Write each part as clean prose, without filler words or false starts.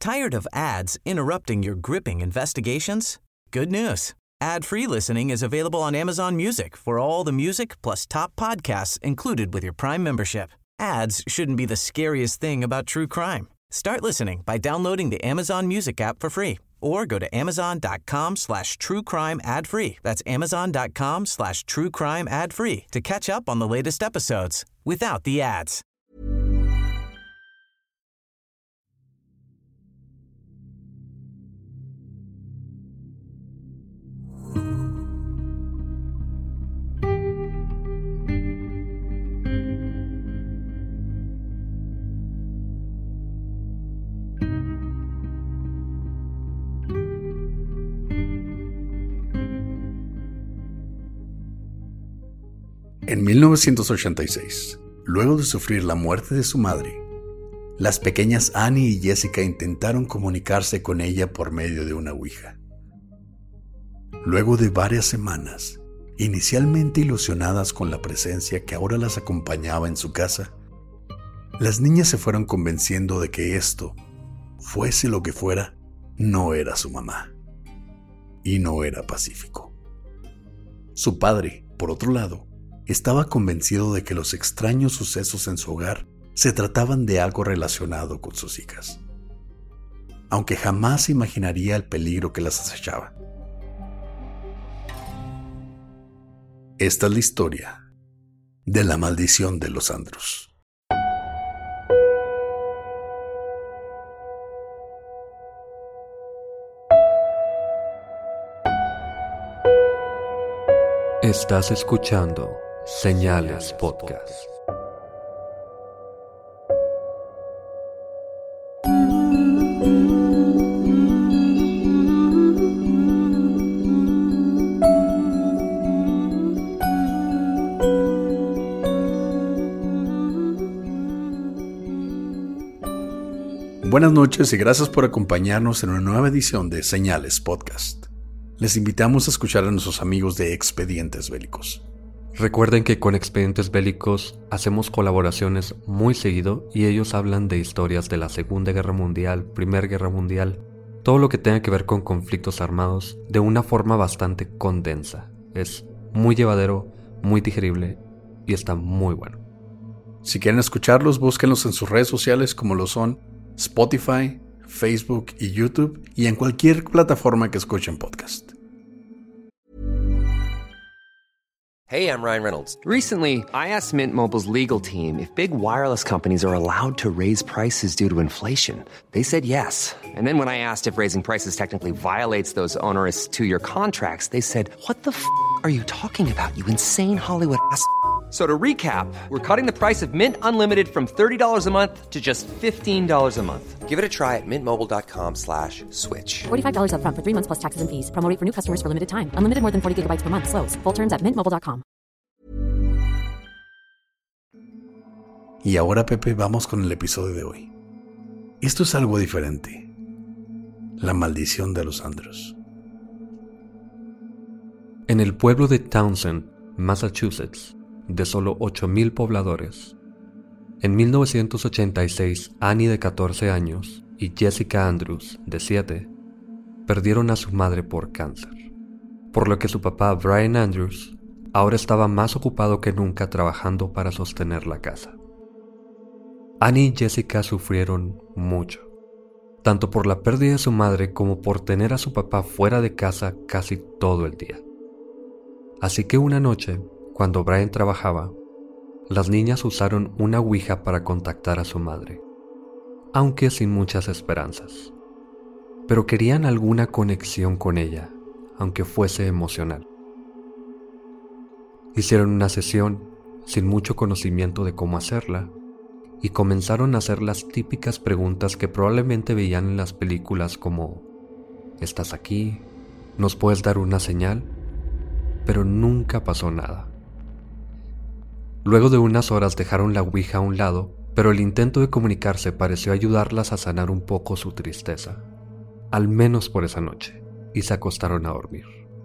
Tired of ads interrupting your gripping investigations? Good news. Ad-free listening is available on Amazon Music for all the music plus top podcasts included with your Prime membership. Ads shouldn't be the scariest thing about true crime. Start listening by downloading the Amazon Music app for free or go to amazon.com/truecrime ad-free. That's amazon.com/truecrime ad-free to catch up on the latest episodes without the ads. En 1986, luego de sufrir la muerte de su madre, las pequeñas Annie y Jessica intentaron comunicarse con ella por medio de una ouija. Luego de varias semanas, inicialmente ilusionadas con la presencia que ahora las acompañaba en su casa, las niñas se fueron convenciendo de que esto, fuese lo que fuera, no era su mamá. Y no era pacífico. Su padre, por otro lado, estaba convencido de que los extraños sucesos en su hogar se trataban de algo relacionado con sus hijas, aunque jamás imaginaría el peligro que las acechaba. Esta es la historia de la maldición de los Andrews. Estás escuchando Señales Podcast. Buenas noches y gracias por acompañarnos en una nueva edición de Señales Podcast. Les invitamos a escuchar a nuestros amigos de Expedientes Bélicos. Recuerden que con Expedientes Bélicos hacemos colaboraciones muy seguido y ellos hablan de historias de la Segunda Guerra Mundial, Primera Guerra Mundial, todo lo que tenga que ver con conflictos armados de una forma bastante condensa. Es muy llevadero, muy digerible y está muy bueno. Si quieren escucharlos, búsquenlos en sus redes sociales como lo son Spotify, Facebook y YouTube y en cualquier plataforma que escuchen podcast. Hey, I'm Ryan Reynolds. Recently, I asked Mint Mobile's legal team if big wireless companies are allowed to raise prices due to inflation. They said yes. And then when I asked if raising prices technically violates those onerous two-year contracts, they said, "What the f*** are you talking about, you insane Hollywood ass?" So to recap, we're cutting the price of Mint Unlimited from $30 a month to just $15 a month. Give it a try at mintmobile.com/switch. $45 up front for 3 months plus taxes and fees. Promo rate for new customers for limited time. Unlimited more than 40 gigabytes per month. Slows full terms at mintmobile.com. Y ahora, Pepe, vamos con el episodio de hoy. Esto es algo diferente. La maldición de los Andrews. En el pueblo de Townsend, Massachusetts, de solo 8,000 pobladores, en 1986, Annie de 14 años y Jessica Andrews, de 7, perdieron a su madre por cáncer, por lo que su papá Brian Andrews ahora estaba más ocupado que nunca trabajando para sostener la casa. Annie y Jessica sufrieron mucho, tanto por la pérdida de su madre como por tener a su papá fuera de casa casi todo el día. Así que una noche, cuando Brian trabajaba, las niñas usaron una ouija para contactar a su madre, aunque sin muchas esperanzas. Pero querían alguna conexión con ella, aunque fuese emocional. Hicieron una sesión sin mucho conocimiento de cómo hacerla y comenzaron a hacer las típicas preguntas que probablemente veían en las películas como ¿estás aquí? ¿Nos puedes dar una señal? Pero nunca pasó nada. Luego de unas horas dejaron la ouija a un lado, pero el intento de comunicarse pareció ayudarlas a sanar un poco su tristeza, al menos por esa noche, y se acostaron a dormir.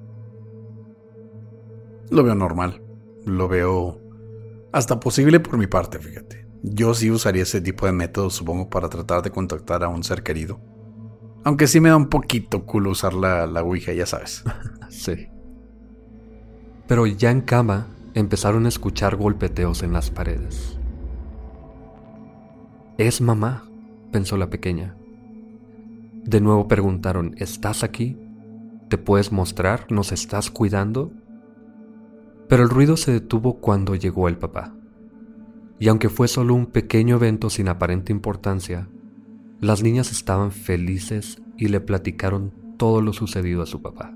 Lo veo normal, lo veo hasta posible por mi parte, fíjate. Yo sí usaría ese tipo de método, supongo, para tratar de contactar a un ser querido. Aunque sí me da un poquito culo usar la ouija, ya sabes. Sí. Pero ya en cama empezaron a escuchar golpeteos en las paredes. «Es mamá», pensó la pequeña. De nuevo preguntaron: «¿Estás aquí? ¿Te puedes mostrar? ¿Nos estás cuidando?». Pero el ruido se detuvo cuando llegó el papá. Y aunque fue solo un pequeño evento sin aparente importancia, las niñas estaban felices y le platicaron todo lo sucedido a su papá.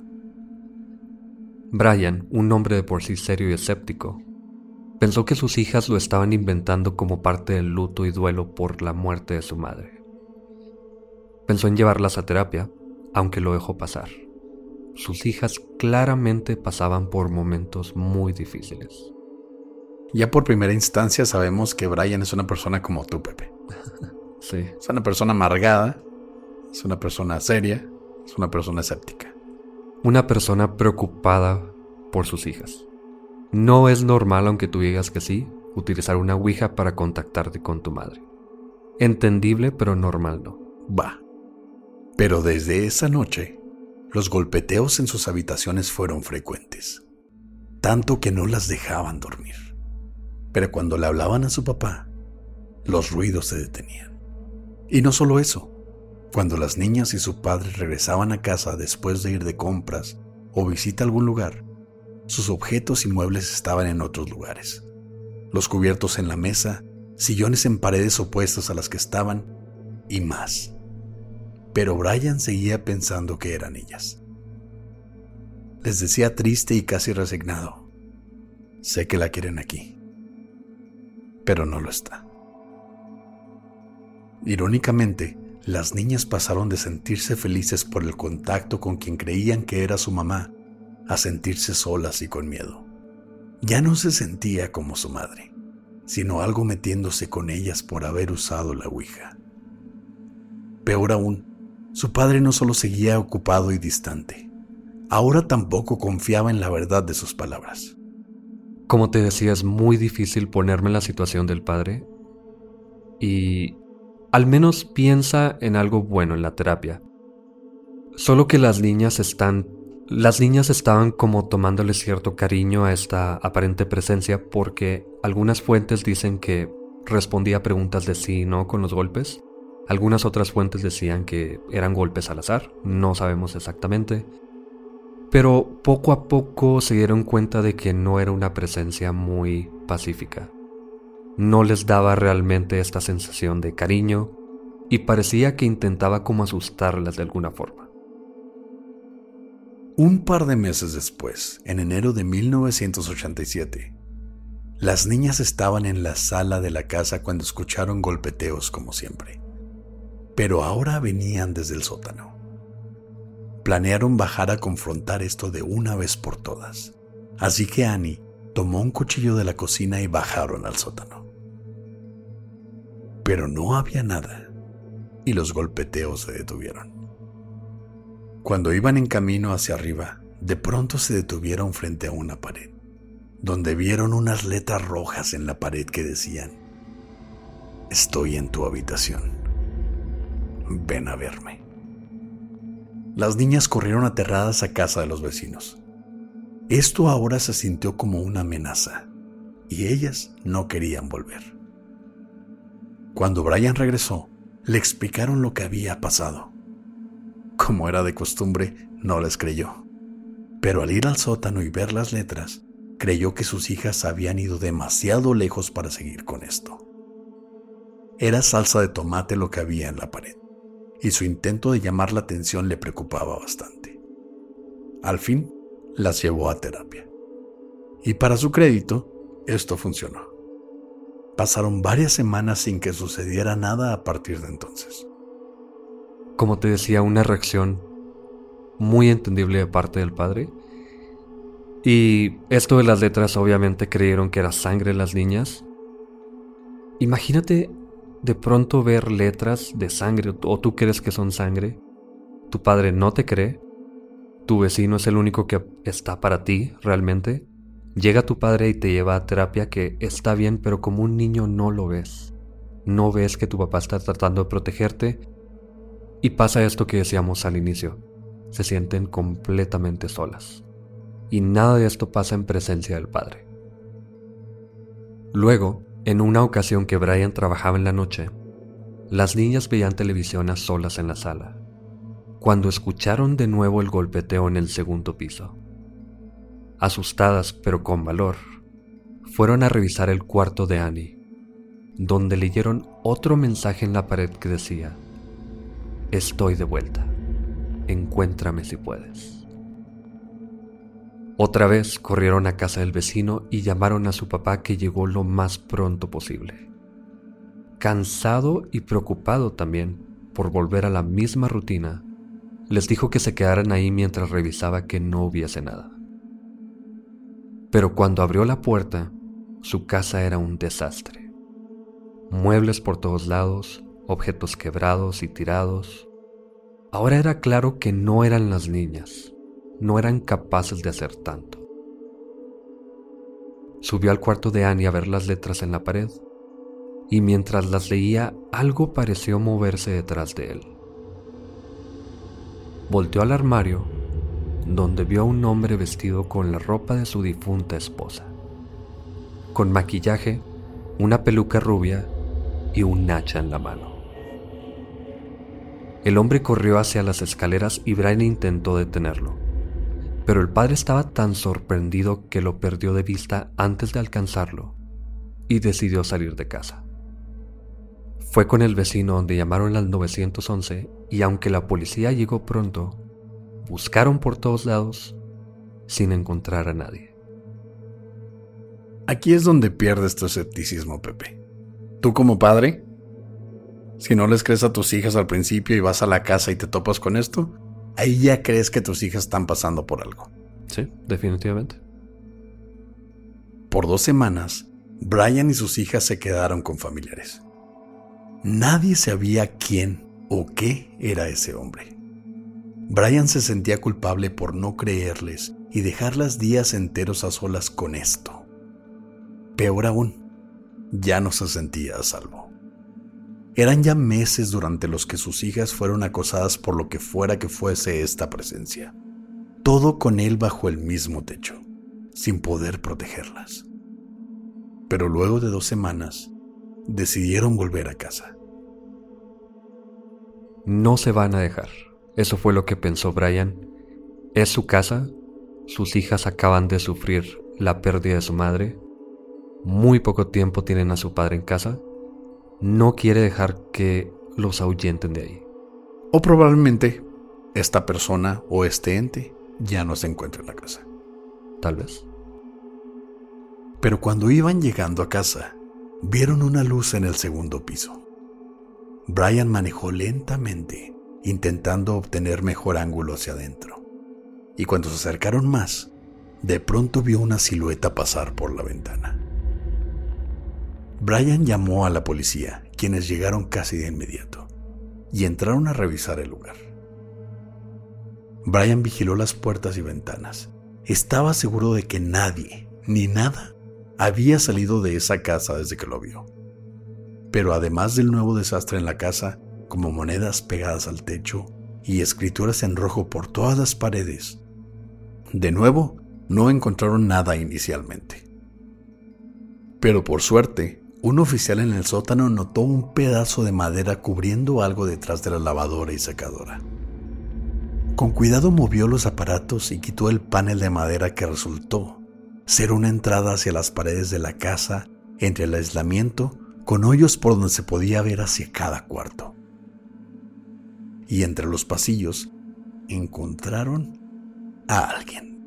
Brian, un hombre de por sí serio y escéptico, pensó que sus hijas lo estaban inventando como parte del luto y duelo por la muerte de su madre. Pensó en llevarlas a terapia, aunque lo dejó pasar. Sus hijas claramente pasaban por momentos muy difíciles. Ya por primera instancia sabemos que Brian es una persona como tú, Pepe. Sí. Es una persona amargada, es una persona seria, es una persona escéptica. Una persona preocupada por sus hijas. No es normal, aunque tú digas que sí, utilizar una ouija para contactarte con tu madre. Entendible, pero normal no. Va. Pero desde esa noche, los golpeteos en sus habitaciones fueron frecuentes. Tanto que no las dejaban dormir. Pero cuando le hablaban a su papá, los ruidos se detenían. Y no solo eso. Cuando las niñas y su padre regresaban a casa después de ir de compras o visita a algún lugar, sus objetos y muebles estaban en otros lugares. Los cubiertos en la mesa, sillones en paredes opuestas a las que estaban, y más. Pero Brian seguía pensando que eran ellas. Les decía triste y casi resignado: sé que la quieren aquí, pero no lo está. Irónicamente, las niñas pasaron de sentirse felices por el contacto con quien creían que era su mamá a sentirse solas y con miedo. Ya no se sentía como su madre, sino algo metiéndose con ellas por haber usado la ouija. Peor aún, su padre no solo seguía ocupado y distante, ahora tampoco confiaba en la verdad de sus palabras. Como te decía, es muy difícil ponerme en la situación del padre. Y al menos piensa en algo bueno en la terapia. Solo que las niñas estaban como tomándole cierto cariño a esta aparente presencia, porque algunas fuentes dicen que respondía a preguntas de sí y no con los golpes. Algunas otras fuentes decían que eran golpes al azar, no sabemos exactamente. Pero poco a poco se dieron cuenta de que no era una presencia muy pacífica. No les daba realmente esta sensación de cariño y parecía que intentaba como asustarlas de alguna forma. Un par de meses después, en enero de 1987, las niñas estaban en la sala de la casa cuando escucharon golpeteos como siempre. Pero ahora venían desde el sótano. Planearon bajar a confrontar esto de una vez por todas. Así que Annie tomó un cuchillo de la cocina y bajaron al sótano. Pero no había nada, y los golpeteos se detuvieron. Cuando iban en camino hacia arriba, de pronto se detuvieron frente a una pared, donde vieron unas letras rojas en la pared que decían: «Estoy en tu habitación. Ven a verme». Las niñas corrieron aterradas a casa de los vecinos. Esto ahora se sintió como una amenaza, y ellas no querían volver. Cuando Brian regresó, le explicaron lo que había pasado. Como era de costumbre, no les creyó. Pero al ir al sótano y ver las letras, creyó que sus hijas habían ido demasiado lejos para seguir con esto. Era salsa de tomate lo que había en la pared, y su intento de llamar la atención le preocupaba bastante. Al fin, las llevó a terapia. Y para su crédito, esto funcionó. Pasaron varias semanas sin que sucediera nada a partir de entonces. Como te decía, una reacción muy entendible de parte del padre. Y esto de las letras, obviamente creyeron que era sangre las niñas. Imagínate de pronto ver letras de sangre, o tú crees que son sangre. Tu padre no te cree. Tu vecino es el único que está para ti realmente. Llega tu padre y te lleva a terapia, que está bien, pero como un niño no lo ves. No ves que tu papá está tratando de protegerte. Y pasa esto que decíamos al inicio, se sienten completamente solas. Y nada de esto pasa en presencia del padre. Luego, en una ocasión que Brian trabajaba en la noche, las niñas veían televisión a solas en la sala, cuando escucharon de nuevo el golpeteo en el segundo piso. Asustadas, pero con valor, fueron a revisar el cuarto de Annie, donde leyeron otro mensaje en la pared que decía: «Estoy de vuelta. Encuéntrame si puedes». Otra vez corrieron a casa del vecino y llamaron a su papá, que llegó lo más pronto posible. Cansado y preocupado también por volver a la misma rutina, les dijo que se quedaran ahí mientras revisaba que no hubiese nada. Pero cuando abrió la puerta, su casa era un desastre. Muebles por todos lados, objetos quebrados y tirados. Ahora era claro que no eran las niñas. No eran capaces de hacer tanto. Subió al cuarto de Annie a ver las letras en la pared, y mientras las leía, algo pareció moverse detrás de él. Volteó al armario, donde vio a un hombre vestido con la ropa de su difunta esposa, con maquillaje, una peluca rubia y un hacha en la mano. El hombre corrió hacia las escaleras y Brian intentó detenerlo, pero el padre estaba tan sorprendido que lo perdió de vista antes de alcanzarlo y decidió salir de casa. Fue con el vecino donde llamaron al 911 y aunque la policía llegó pronto, buscaron por todos lados sin encontrar a nadie. Aquí es donde pierdes tu escepticismo, Pepe. Tú como padre, si no les crees a tus hijas al principio y vas a la casa y te topas con esto, ahí ya crees que tus hijas están pasando por algo. Sí, definitivamente. Por 2 semanas, Brian y sus hijas se quedaron con familiares. Nadie sabía quién o qué era ese hombre. Brian se sentía culpable por no creerles y dejarlas días enteros a solas con esto. Peor aún, ya no se sentía a salvo. Eran ya meses durante los que sus hijas fueron acosadas por lo que fuera que fuese esta presencia. Todo con él bajo el mismo techo, sin poder protegerlas. Pero luego de 2 semanas, decidieron volver a casa. No se van a dejar. Eso fue lo que pensó Brian. Es su casa, sus hijas acaban de sufrir la pérdida de su madre, muy poco tiempo tienen a su padre en casa. No quiere dejar que los ahuyenten de ahí. O probablemente esta persona o este ente ya no se encuentra en la casa. Tal vez. Pero cuando iban llegando a casa, vieron una luz en el segundo piso. Brian manejó lentamente, intentando obtener mejor ángulo hacia adentro. Y cuando se acercaron más, de pronto vio una silueta pasar por la ventana. Brian llamó a la policía, quienes llegaron casi de inmediato, y entraron a revisar el lugar. Brian vigiló las puertas y ventanas. Estaba seguro de que nadie, ni nada, había salido de esa casa desde que lo vio. Pero además del nuevo desastre en la casa, como monedas pegadas al techo y escrituras en rojo por todas las paredes, de nuevo no encontraron nada inicialmente. Pero por suerte, un oficial en el sótano notó un pedazo de madera cubriendo algo detrás de la lavadora y secadora. Con cuidado movió los aparatos y quitó el panel de madera que resultó ser una entrada hacia las paredes de la casa entre el aislamiento, con hoyos por donde se podía ver hacia cada cuarto. Y entre los pasillos encontraron a alguien.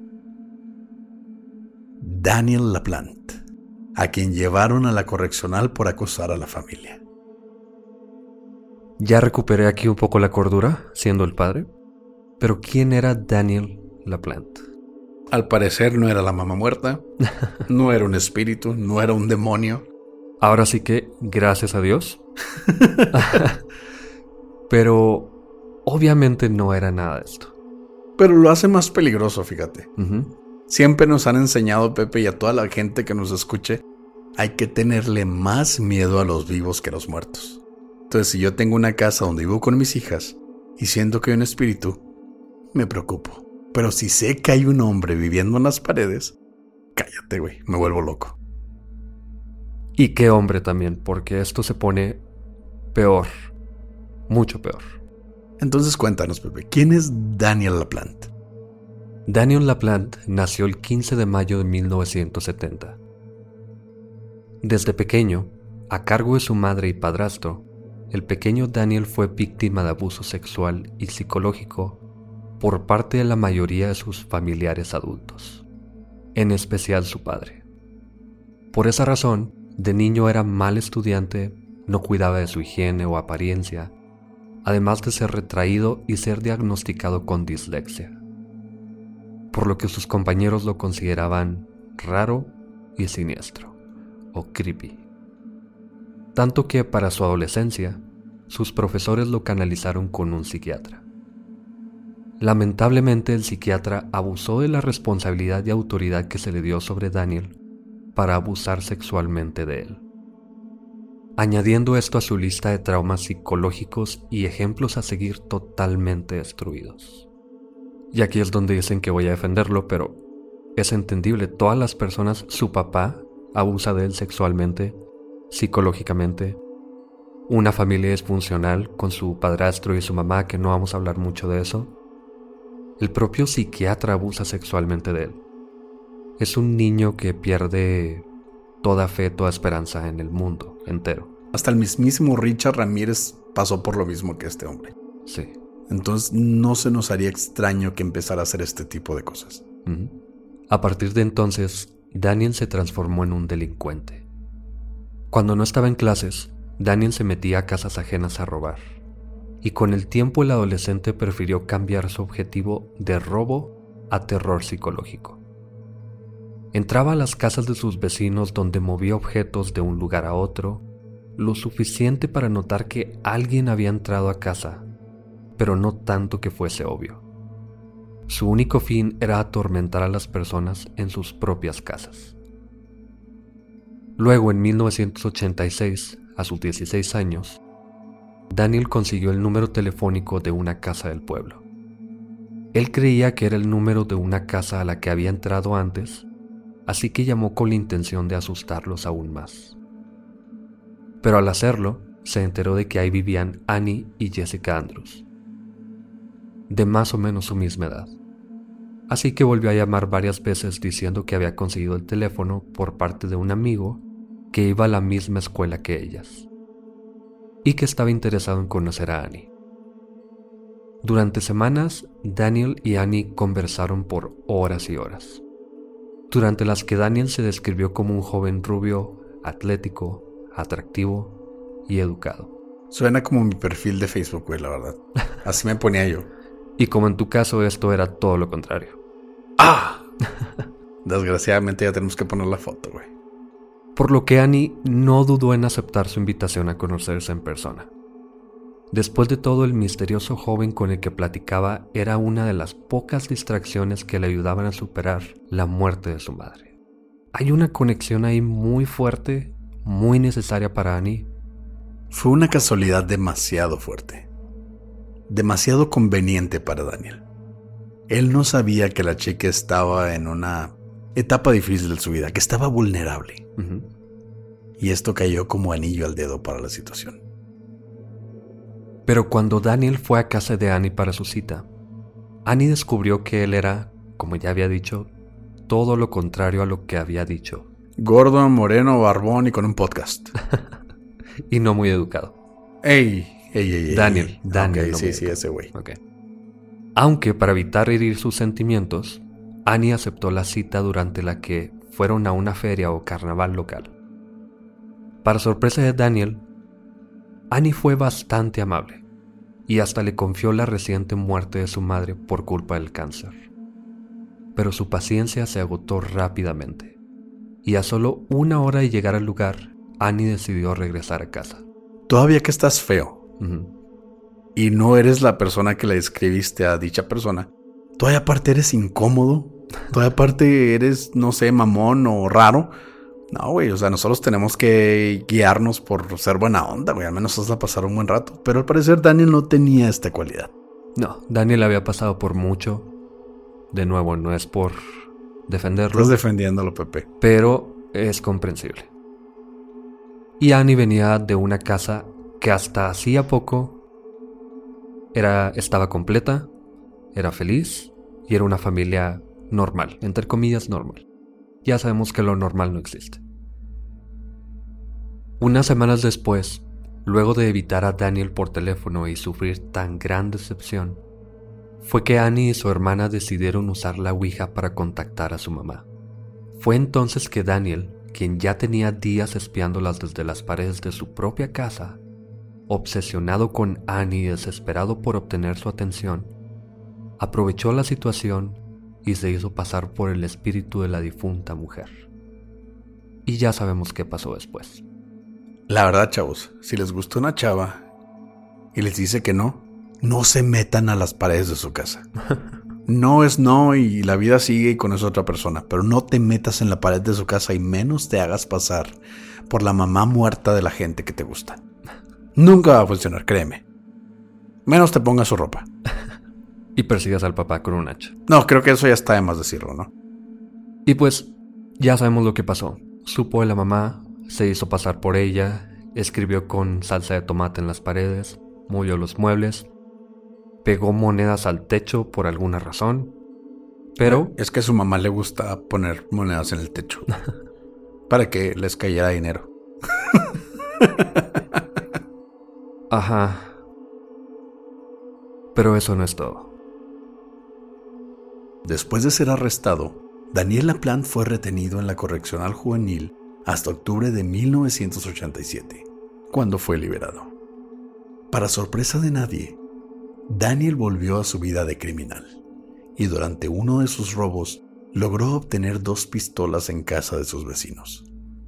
Daniel LaPlante, a quien llevaron a la correccional por acosar a la familia. Ya recuperé aquí un poco la cordura, siendo el padre. Pero ¿quién era Daniel LaPlante? Al parecer no era la mamá muerta, no era un espíritu, no era un demonio. Ahora sí que, gracias a Dios. Pero obviamente no era nada de esto. Pero lo hace más peligroso, fíjate. Uh-huh. Siempre nos han enseñado, Pepe, y a toda la gente que nos escuche, hay que tenerle más miedo a los vivos que a los muertos. Entonces, si yo tengo una casa donde vivo con mis hijas y siento que hay un espíritu, me preocupo. Pero si sé que hay un hombre viviendo en las paredes, cállate, güey, me vuelvo loco. Y qué hombre también, porque esto se pone peor, mucho peor. Entonces cuéntanos, Pepe, ¿quién es Daniel LaPlante? Daniel LaPlante nació el 15 de mayo de 1970. Desde pequeño, a cargo de su madre y padrastro, el pequeño Daniel fue víctima de abuso sexual y psicológico por parte de la mayoría de sus familiares adultos, en especial su padre. Por esa razón, de niño era mal estudiante, no cuidaba de su higiene o apariencia, además de ser retraído y ser diagnosticado con dislexia, por lo que sus compañeros lo consideraban raro y siniestro, o creepy. Tanto que para su adolescencia, sus profesores lo canalizaron con un psiquiatra. Lamentablemente, el psiquiatra abusó de la responsabilidad y autoridad que se le dio sobre Daniel para abusar sexualmente de él, añadiendo esto a su lista de traumas psicológicos y ejemplos a seguir totalmente destruidos. Y aquí es donde dicen que voy a defenderlo, pero es entendible. Todas las personas, su papá abusa de él sexualmente, psicológicamente, una familia disfuncional con su padrastro y su mamá, que no vamos a hablar mucho de eso. El propio psiquiatra abusa sexualmente de él. Es un niño que pierde toda fe, toda esperanza en el mundo entero. Hasta el mismísimo Richard Ramírez pasó por lo mismo que este hombre. Sí. Entonces no se nos haría extraño que empezara a hacer este tipo de cosas. A partir de entonces, Daniel se transformó en un delincuente. Cuando no estaba en clases, Daniel se metía a casas ajenas a robar. Y con el tiempo el adolescente prefirió cambiar su objetivo de robo a terror psicológico. Entraba a las casas de sus vecinos donde movía objetos de un lugar a otro, lo suficiente para notar que alguien había entrado a casa, pero no tanto que fuese obvio. Su único fin era atormentar a las personas en sus propias casas. Luego, en 1986, a sus 16 años, Daniel consiguió el número telefónico de una casa del pueblo. Él creía que era el número de una casa a la que había entrado antes, así que llamó con la intención de asustarlos aún más. Pero al hacerlo, se enteró de que ahí vivían Annie y Jessica Andrews, de más o menos su misma edad. Así que volvió a llamar varias veces diciendo que había conseguido el teléfono por parte de un amigo que iba a la misma escuela que ellas y que estaba interesado en conocer a Annie. Durante semanas, Daniel y Annie conversaron por horas y horas, durante las que Daniel se describió como un joven rubio, atlético, atractivo y educado. Suena como mi perfil de Facebook, güey, la verdad. Así me ponía yo. Y como en tu caso, esto era todo lo contrario. ¡Ah! Desgraciadamente ya tenemos que poner la foto, güey. Por lo que Annie no dudó en aceptar su invitación a conocerse en persona. Después de todo, el misterioso joven con el que platicaba era una de las pocas distracciones que le ayudaban a superar la muerte de su madre. Hay una conexión ahí muy fuerte, muy necesaria para Annie. Fue una casualidad demasiado fuerte, demasiado conveniente para Daniel. Él no sabía que la chica estaba en una etapa difícil de su vida, que estaba vulnerable. Y esto cayó como anillo al dedo para la situación. Pero cuando Daniel fue a casa de Annie para su cita, Annie descubrió que él era, como ya había dicho, todo lo contrario a lo que había dicho. Gordo, moreno, barbón y con un podcast. Y no muy educado. ¡Ey! Daniel. Okay, no sí, ese güey. Okay. Aunque para evitar herir sus sentimientos, Annie aceptó la cita durante la que fueron a una feria o carnaval local. Para sorpresa de Daniel, Annie fue bastante amable y hasta le confió la reciente muerte de su madre por culpa del cáncer. Pero su paciencia se agotó rápidamente y a solo 1 hora de llegar al lugar, Annie decidió regresar a casa. Todavía que estás feo y no eres la persona que le escribiste a dicha persona, todavía aparte eres incómodo, todavía aparte eres, no sé, mamón o raro. No, güey, o sea, nosotros tenemos que guiarnos por ser buena onda, güey. Al menos vas a pasar un buen rato. Pero al parecer Daniel no tenía esta cualidad. No, Daniel había pasado por mucho. De nuevo, no es por defenderlo. Estás defendiéndolo, Pepe. Pero es comprensible. Y Annie venía de una casa que hasta hacía poco estaba completa, era feliz y era una familia normal, entre comillas normal. Ya sabemos que lo normal no existe. Unas semanas después, luego de evitar a Daniel por teléfono y sufrir tan gran decepción, fue que Annie y su hermana decidieron usar la Ouija para contactar a su mamá. Fue entonces que Daniel, quien ya tenía días espiándolas desde las paredes de su propia casa, obsesionado con Annie y desesperado por obtener su atención, aprovechó la situación y se hizo pasar por el espíritu de la difunta mujer. Y ya sabemos qué pasó después. La verdad, chavos, si les gusta una chava y les dice que no se metan a las paredes de su casa. No es no y la vida sigue y con esa otra persona, pero no te metas en la pared de su casa y menos te hagas pasar por la mamá muerta de la gente que te gusta. Nunca va a funcionar, créeme. Menos te pongas su ropa. Y persigas al papá con un hacha. No, creo que eso ya está de más decirlo, ¿no? Y pues, ya sabemos lo que pasó. Supo de la mamá, se hizo pasar por ella, escribió con salsa de tomate en las paredes, movió los muebles, pegó monedas al techo por alguna razón, pero... Es que a su mamá le gusta poner monedas en el techo para que les cayera dinero. Ajá. Pero eso no es todo. Después de ser arrestado, Daniel Laplante fue retenido en la correccional juvenil hasta octubre de 1987, cuando fue liberado. Para sorpresa de nadie, Daniel volvió a su vida de criminal y durante uno de sus robos logró obtener 2 pistolas en casa de sus vecinos.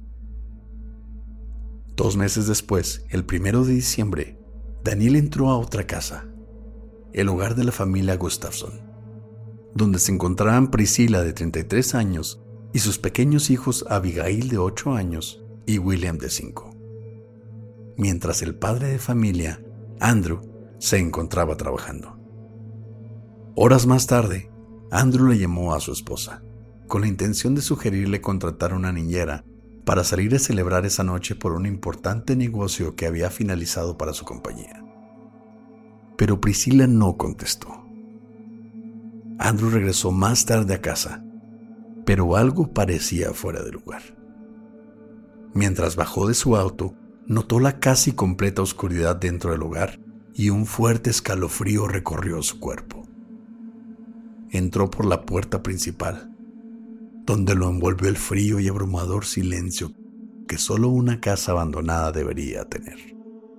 2 meses después, el 1 de diciembre, Daniel entró a otra casa, el hogar de la familia Gustafson, donde se encontraban Priscila de 33 años y sus pequeños hijos Abigail de 8 años y William de 5. Mientras el padre de familia, Andrew, se encontraba trabajando. Horas más tarde, Andrew le llamó a su esposa, con la intención de sugerirle contratar una niñera para salir a celebrar esa noche por un importante negocio que había finalizado para su compañía. Pero Priscila no contestó. Andrew regresó más tarde a casa, pero algo parecía fuera de lugar. Mientras bajó de su auto, notó la casi completa oscuridad dentro del hogar y un fuerte escalofrío recorrió su cuerpo. Entró por la puerta principal, donde lo envolvió el frío y abrumador silencio que solo una casa abandonada debería tener.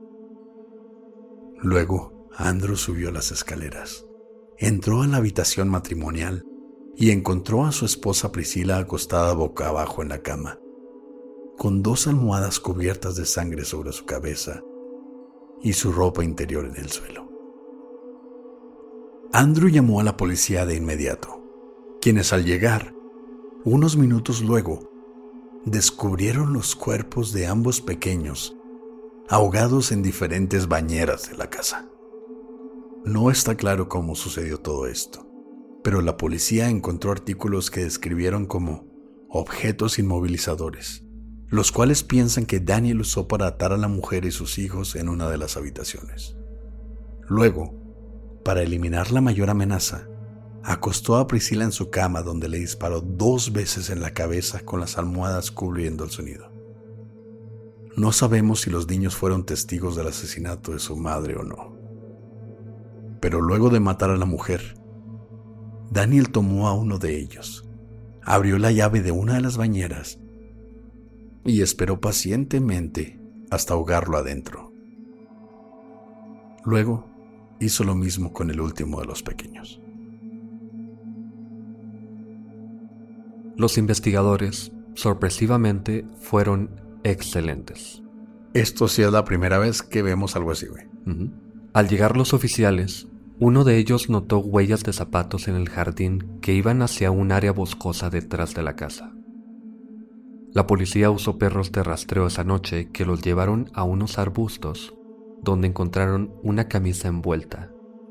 Luego, Andrew subió las escaleras, entró a la habitación matrimonial y encontró a su esposa Priscila acostada boca abajo en la cama, con 2 almohadas cubiertas de sangre sobre su cabeza y su ropa interior en el suelo. Andrew llamó a la policía de inmediato, quienes al llegar, unos minutos luego, descubrieron los cuerpos de ambos pequeños, ahogados en diferentes bañeras de la casa. No está claro cómo sucedió todo esto, pero la policía encontró artículos que describieron como objetos inmovilizadores, los cuales piensan que Daniel usó para atar a la mujer y sus hijos en una de las habitaciones. Luego, para eliminar la mayor amenaza, acostó a Priscila en su cama donde le disparó 2 veces en la cabeza con las almohadas cubriendo el sonido. No sabemos si los niños fueron testigos del asesinato de su madre o no. Pero luego de matar a la mujer, Daniel tomó a uno de ellos, abrió la llave de una de las bañeras y esperó pacientemente hasta ahogarlo adentro. Luego hizo lo mismo con el último de los pequeños. Los investigadores, sorpresivamente, fueron excelentes. Esto sí es la primera vez que vemos algo así, güey. Al llegar los oficiales, uno de ellos notó huellas de zapatos en el jardín que iban hacia un área boscosa detrás de la casa. La policía usó perros de rastreo esa noche que los llevaron a unos arbustos donde encontraron una camisa envuelta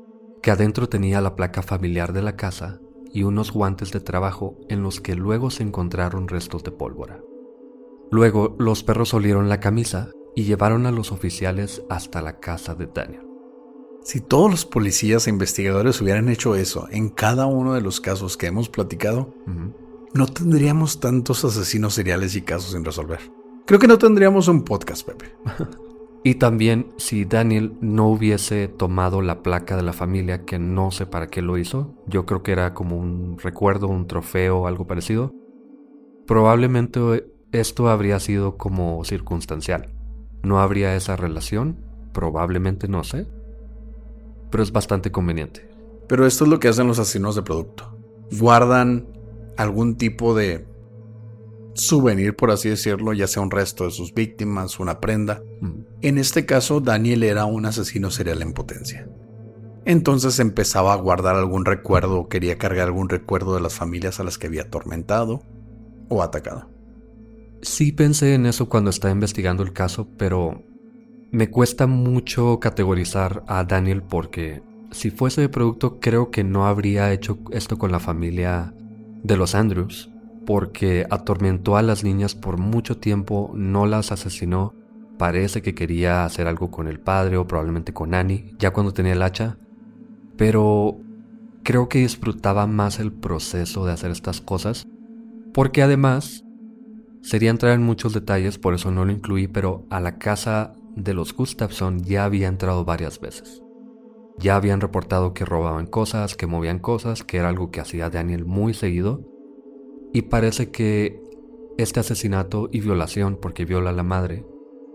que adentro tenía la placa familiar de la casa y unos guantes de trabajo en los que luego se encontraron restos de pólvora. Luego, los perros olieron la camisa y llevaron a los oficiales hasta la casa de Daniel. Si todos los policías e investigadores hubieran hecho eso en cada uno de los casos que hemos platicado, no tendríamos tantos asesinos seriales y casos sin resolver. Creo que no tendríamos un podcast, Pepe. Y también, si Daniel no hubiese tomado la placa de la familia, que no sé para qué lo hizo, yo creo que era como un recuerdo, un trofeo o algo parecido, probablemente esto habría sido como circunstancial. No habría esa relación, probablemente, no sé, pero es bastante conveniente. Pero esto es lo que hacen los asesinos de producto. Guardan algún tipo de souvenir, por así decirlo, ya sea un resto de sus víctimas, una prenda. En este caso, Daniel era un asesino serial en potencia. Entonces empezaba a guardar algún recuerdo o quería cargar algún recuerdo de las familias a las que había atormentado o atacado. Sí pensé en eso cuando estaba investigando el caso, pero me cuesta mucho categorizar a Daniel porque si fuese de producto creo que no habría hecho esto con la familia de los Andrews, porque atormentó a las niñas por mucho tiempo, no las asesinó. Parece que quería hacer algo con el padre o probablemente con Annie, ya cuando tenía el hacha. Pero creo que disfrutaba más el proceso de hacer estas cosas, porque además sería entrar en muchos detalles, por eso no lo incluí, pero a la casa de los Gustafson ya había entrado varias veces. Ya habían reportado que robaban cosas, que movían cosas, que era algo que hacía Daniel muy seguido. Y parece que este asesinato y violación, porque viola a la madre,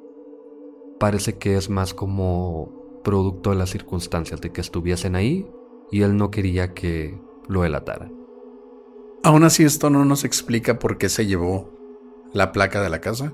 parece que es más como producto de las circunstancias, de que estuviesen ahí y él no quería que lo delataran. Aún así, esto no nos explica por qué se llevó la placa de la casa.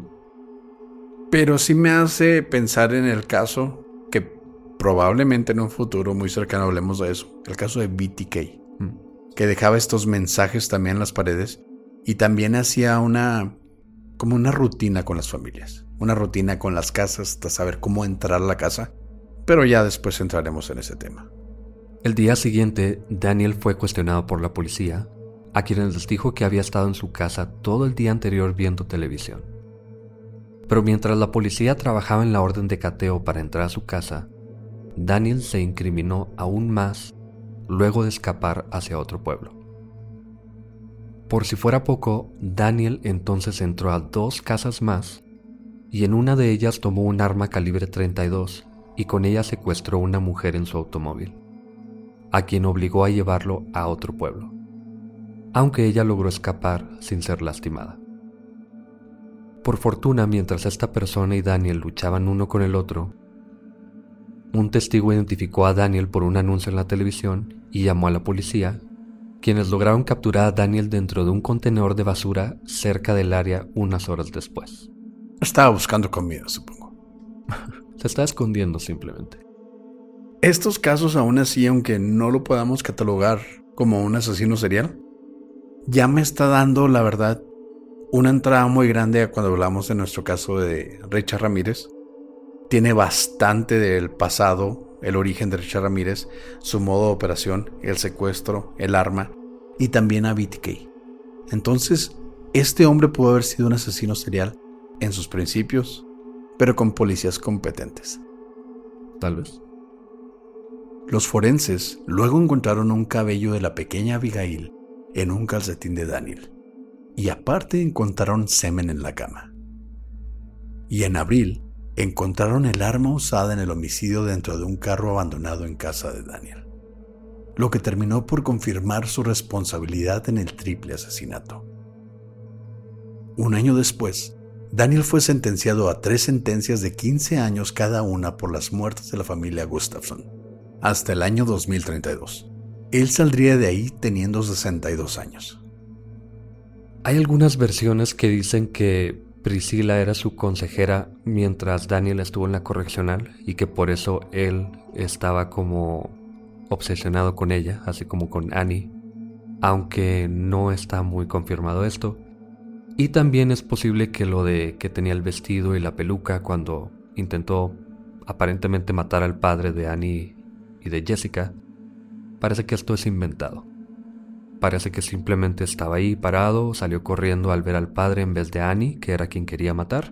Pero sí me hace pensar en el caso que probablemente en un futuro muy cercano hablemos de eso. El caso de BTK. Que dejaba estos mensajes también en las paredes y también hacía como una rutina con las familias, una rutina con las casas hasta saber cómo entrar a la casa, pero ya después entraremos en ese tema. El día siguiente, Daniel fue cuestionado por la policía, a quienes les dijo que había estado en su casa todo el día anterior viendo televisión. Pero mientras la policía trabajaba en la orden de cateo para entrar a su casa, Daniel se incriminó aún más luego de escapar hacia otro pueblo. Por si fuera poco, Daniel entonces entró a 2 casas más y en una de ellas tomó un arma calibre 32 y con ella secuestró a una mujer en su automóvil, a quien obligó a llevarlo a otro pueblo, aunque ella logró escapar sin ser lastimada. Por fortuna, mientras esta persona y Daniel luchaban uno con el otro, un testigo identificó a Daniel por un anuncio en la televisión y llamó a la policía, quienes lograron capturar a Daniel dentro de un contenedor de basura cerca del área unas horas después. Estaba buscando comida, supongo. Se está escondiendo simplemente. Estos casos, aún así, aunque no lo podamos catalogar como un asesino serial, ya me está dando, la verdad, una entrada muy grande a cuando hablamos de nuestro caso de Richard Ramírez. Tiene bastante del pasado, el origen de Richard Ramírez, su modo de operación, el secuestro, el arma y también a BTK. Entonces, este hombre pudo haber sido un asesino serial en sus principios, pero con policías competentes. Tal vez. Los forenses luego encontraron un cabello de la pequeña Abigail en un calcetín de Daniel, y aparte encontraron semen en la cama. Y en abril, encontraron el arma usada en el homicidio dentro de un carro abandonado en casa de Daniel, lo que terminó por confirmar su responsabilidad en el triple asesinato. Un año después, Daniel fue sentenciado a 3 sentencias de 15 años cada una por las muertes de la familia Gustafson, hasta el año 2032. Él saldría de ahí teniendo 62 años. Hay algunas versiones que dicen que Priscila era su consejera mientras Daniel estuvo en la correccional y que por eso él estaba como obsesionado con ella, así como con Annie, aunque no está muy confirmado esto. Y también es posible que lo de que tenía el vestido y la peluca cuando intentó aparentemente matar al padre de Annie y de Jessica parece que esto es inventado. Parece que simplemente estaba ahí parado, salió corriendo al ver al padre en vez de Annie, que era quien quería matar.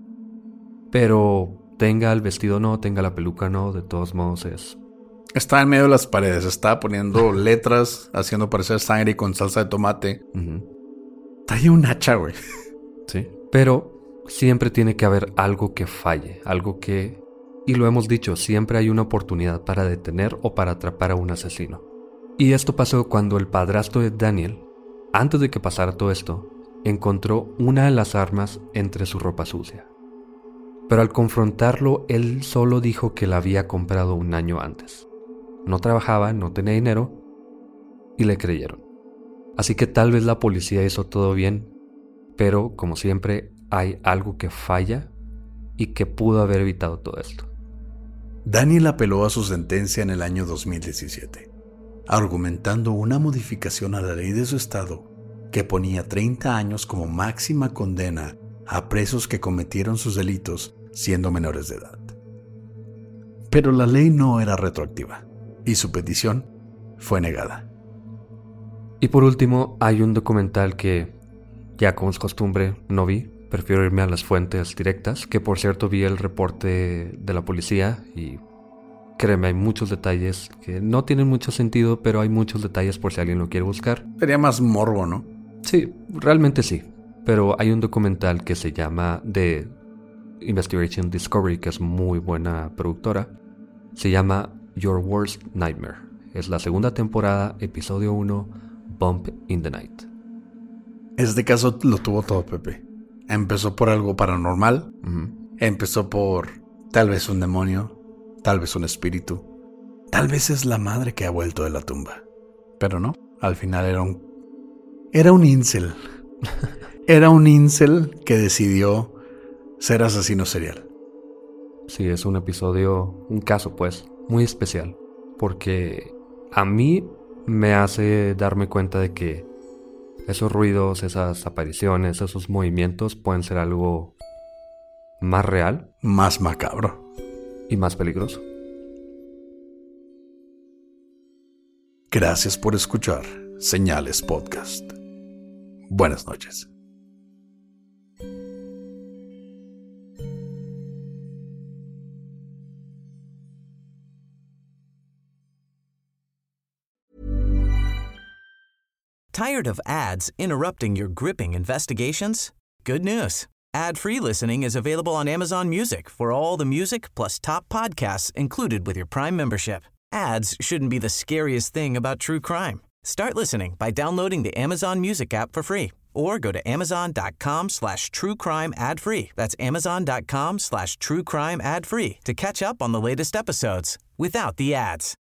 Pero tenga el vestido o no, tenga la peluca o no, de todos modos es... Está en medio de las paredes, está poniendo letras, haciendo parecer sangre con salsa de tomate. Trae un hacha, güey. Sí, pero siempre tiene que haber algo que falle, algo que... Y lo hemos dicho, siempre hay una oportunidad para detener o para atrapar a un asesino. Y esto pasó cuando el padrastro de Daniel, antes de que pasara todo esto, encontró una de las armas entre su ropa sucia. Pero al confrontarlo, él solo dijo que la había comprado un año antes. No trabajaba, no tenía dinero, y le creyeron. Así que tal vez la policía hizo todo bien, pero como siempre hay algo que falla y que pudo haber evitado todo esto. Daniel apeló a su sentencia en el año 2017, argumentando una modificación a la ley de su estado que ponía 30 años como máxima condena a presos que cometieron sus delitos siendo menores de edad. Pero la ley no era retroactiva y su petición fue negada. Y por último, hay un documental que, ya como es costumbre, no vi. Prefiero irme a las fuentes directas, que por cierto vi el reporte de la policía y créeme, hay muchos detalles que no tienen mucho sentido, pero hay muchos detalles por si alguien lo quiere buscar. Sería más morbo, ¿no? Sí, realmente sí. Pero hay un documental que se llama The Investigation Discovery, que es muy buena productora. Se llama Your Worst Nightmare. Es la segunda temporada, episodio 1, Bump in the Night. Este caso lo tuvo todo, Pepe. Empezó por algo paranormal. Empezó por tal vez un demonio, tal vez un espíritu. Tal vez es la madre que ha vuelto de la tumba. Pero no, al final era un incel. Era un incel que decidió ser asesino serial. Sí, es un episodio, un caso pues, muy especial. Porque a mí me hace darme cuenta de que esos ruidos, esas apariciones, esos movimientos pueden ser algo más real. Más macabro. Y más peligroso. Gracias por escuchar Señales Podcast. Buenas noches. Tired of ads interrupting your gripping investigations? Good news. Ad-free listening is available on Amazon Music for all the music plus top podcasts included with your Prime membership. Ads shouldn't be the scariest thing about true crime. Start listening by downloading the Amazon Music app for free or go to amazon.com/truecrime ad-free. That's amazon.com/truecrime ad-free to catch up on the latest episodes without the ads.